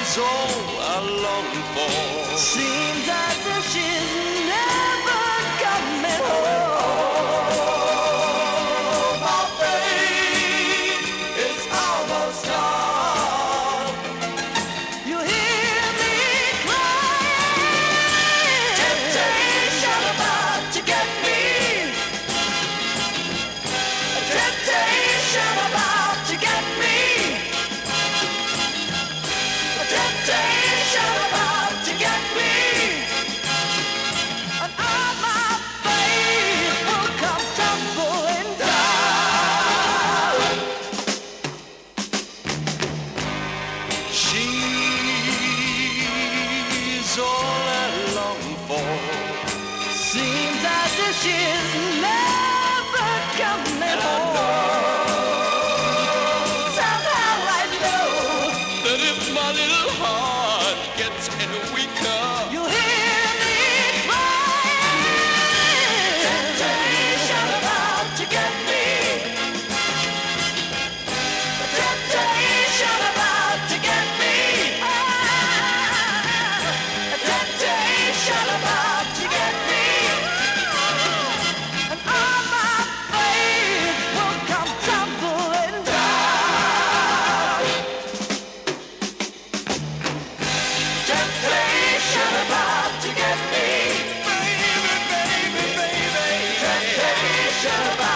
all I long for. Seems as if she's never coming home. My faith is almost gone. You hear me crying. Temptation about to get me. Temptation about to get me. Temptation about to get me. And all my faith will come tumbling down. She's all I long for. Seems as if she's never coming home. Somehow I know That if my little heart gets any weaker, you hear me crying. temptation about to get me. Temptation about to get me. Temptation about to get me. And all my faith will come tumbling down. Temptation about to get me. Baby, baby, baby. Temptation about